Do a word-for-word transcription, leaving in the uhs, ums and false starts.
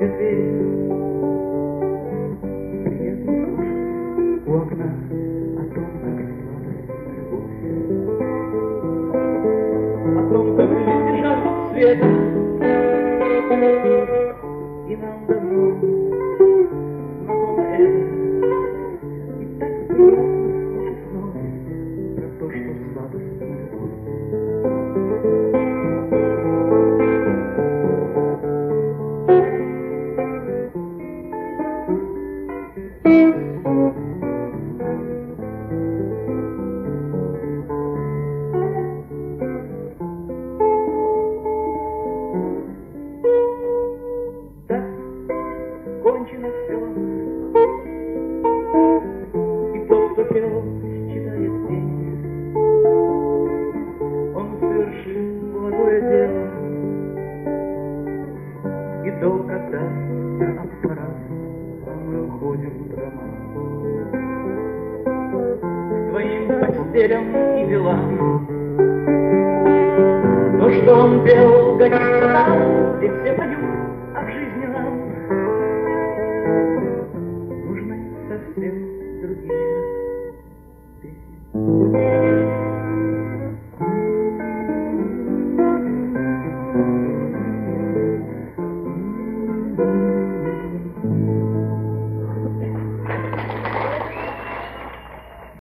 все двери. Приятно слушать у окна о том, как сладостна любовь, о том, как люди жаждут света, и нам давно знакомо это. И так приятно слушать снова про то, что сладостна любовь. Кончено все, и тот, кто пел, считает день. Он совершил благое дело и долг отдаст на аппарат, а мы уходим в дома к своим постелям и делам. То, что он пел, годится нам, и все поют, а в жизни нам нужны совсем другие песни.